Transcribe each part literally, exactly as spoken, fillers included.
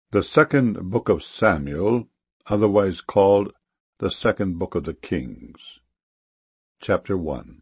The second book of Samuel, otherwise called the second book of the Kings. Chapter one.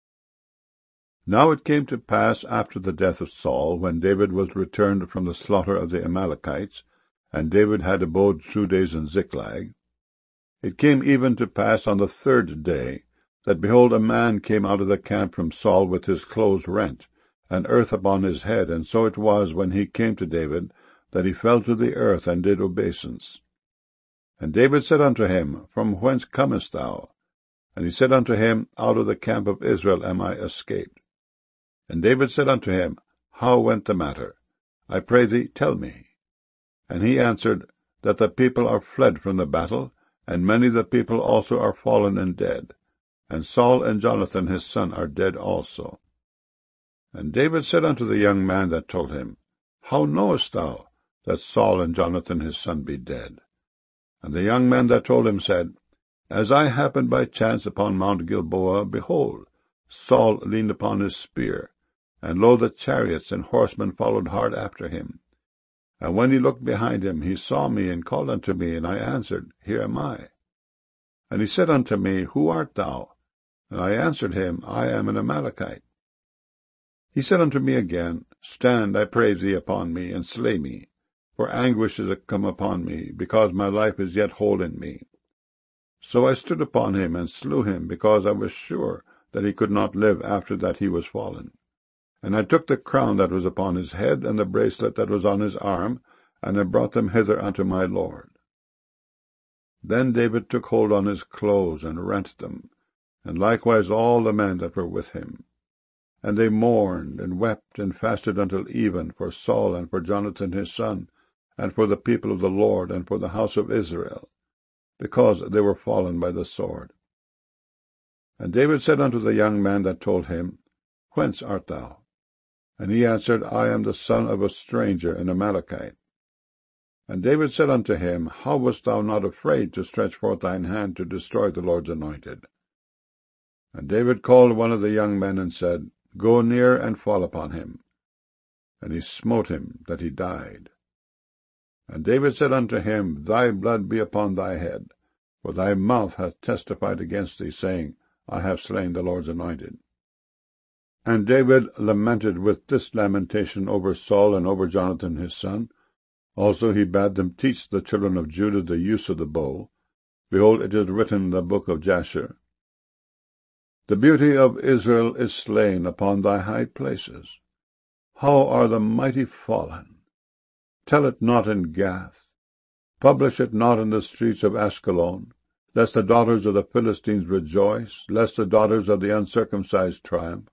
Now it came to pass after the death of Saul, when David was returned from the slaughter of the Amalekites, and David had abode two days in Ziklag, it came even to pass on the third day, that behold, a man came out of the camp from Saul with his clothes rent, and earth upon his head, and so it was, when he came to David, that he fell to the earth, and did obeisance. And David said unto him, From whence comest thou? And he said unto him, Out of the camp of Israel am I escaped. And David said unto him, How went the matter? I pray thee, tell me. And he answered, That the people are fled from the battle, and many of the people also are fallen and dead. And Saul and Jonathan his son are dead also. And David said unto the young man that told him, How knowest thou that Saul and Jonathan his son be dead? And the young man that told him said, As I happened by chance upon Mount Gilboa, behold, Saul leaned upon his spear, and lo, the chariots and horsemen followed hard after him. And when he looked behind him, he saw me, and called unto me, and I answered, Here am I. And he said unto me, Who art thou? And I answered him, I am an Amalekite. He said unto me again, Stand, I pray thee, upon me, and slay me, for anguish is come upon me, because my life is yet whole in me. So I stood upon him, and slew him, because I was sure that he could not live after that he was fallen. And I took the crown that was upon his head, and the bracelet that was on his arm, and I brought them hither unto my lord. Then David took hold on his clothes, and rent them, and likewise all the men that were with him. And they mourned, and wept, and fasted until even, for Saul, and for Jonathan his son, and for the people of the Lord, and for the house of Israel, because they were fallen by the sword. And David said unto the young man that told him, Whence art thou? And he answered, I am the son of a stranger, an Amalekite. And David said unto him, How wast thou not afraid to stretch forth thine hand to destroy the Lord's anointed? And David called one of the young men, and said, Go near and fall upon him. And he smote him, that he died. And David said unto him, Thy blood be upon thy head, for thy mouth hath testified against thee, saying, I have slain the Lord's anointed. And David lamented with this lamentation over Saul and over Jonathan his son. Also he bade them teach the children of Judah the use of the bow. Behold, it is written in the book of Jasher, The beauty of Israel is slain upon thy high places. How are the mighty fallen! Tell it not in Gath. Publish it not in the streets of Ashkelon, lest the daughters of the Philistines rejoice, lest the daughters of the uncircumcised triumph.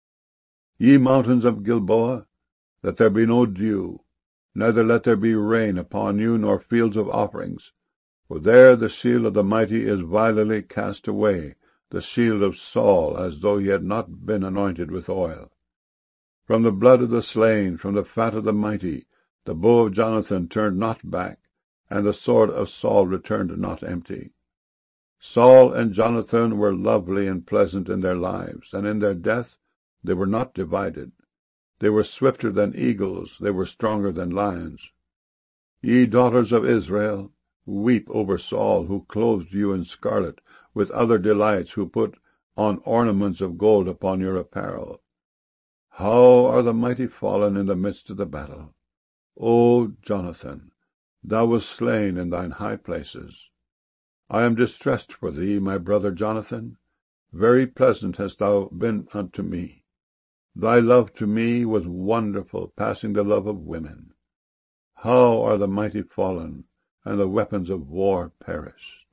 Ye mountains of Gilboa, let there be no dew, neither let there be rain upon you, nor fields of offerings. For there the shield of the mighty is vilely cast away, the shield of Saul, as though he had not been anointed with oil. From the blood of the slain, from the fat of the mighty, the bow of Jonathan turned not back, and the sword of Saul returned not empty. Saul and Jonathan were lovely and pleasant in their lives, and in their death they were not divided. They were swifter than eagles, they were stronger than lions. Ye daughters of Israel, weep over Saul, who clothed you in scarlet, with other delights, who put on ornaments of gold upon your apparel. How are the mighty fallen in the midst of the battle! O Jonathan, thou wast slain in thine high places. I am distressed for thee, my brother Jonathan. Very pleasant hast thou been unto me. Thy love to me was wonderful, passing the love of women. How are the mighty fallen, and the weapons of war perished!